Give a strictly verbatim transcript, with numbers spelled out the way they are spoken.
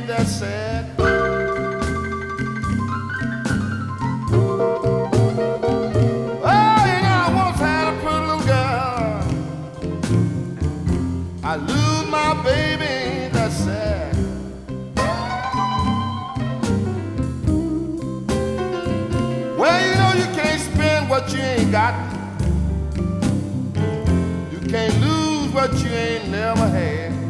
ain't that sad? Oh, you know, I once had a pretty little girl. I lose my baby, ain't that sad? Well, you know you can't spend what you ain't got. You can't lose what you ain't never had.